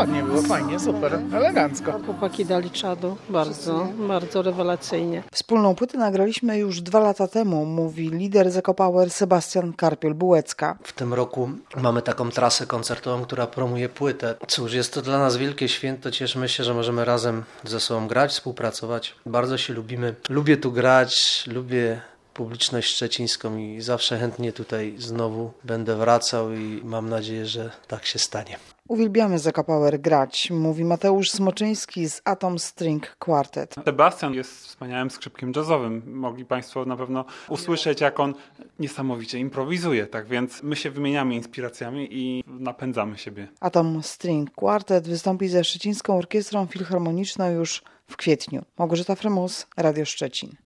ładnie było, fajnie, super, elegancko. Chłopaki dali czadu, bardzo rewelacyjnie. Wspólną płytę nagraliśmy już 2 lata temu, mówi lider Zakopower Sebastian Karpiel-Bułecka. W tym roku mamy taką trasę koncertową, która promuje płytę. Cóż, jest to dla nas wielkie święto, cieszymy się, że możemy razem ze sobą grać, współpracować. Bardzo się lubimy. Lubię tu grać, lubię publiczność szczecińską i zawsze chętnie tutaj znowu będę wracał i mam nadzieję, że tak się stanie. Uwielbiamy Zakopower grać, mówi Mateusz Smoczyński z Atom String Quartet. Sebastian jest wspaniałym skrzypkiem jazzowym. Mogli Państwo na pewno usłyszeć, jak on niesamowicie improwizuje. Tak więc my się wymieniamy inspiracjami i napędzamy siebie. Atom String Quartet wystąpi ze Szczecińską Orkiestrą Filharmoniczną już w kwietniu. Małgorzata Frymus, Radio Szczecin.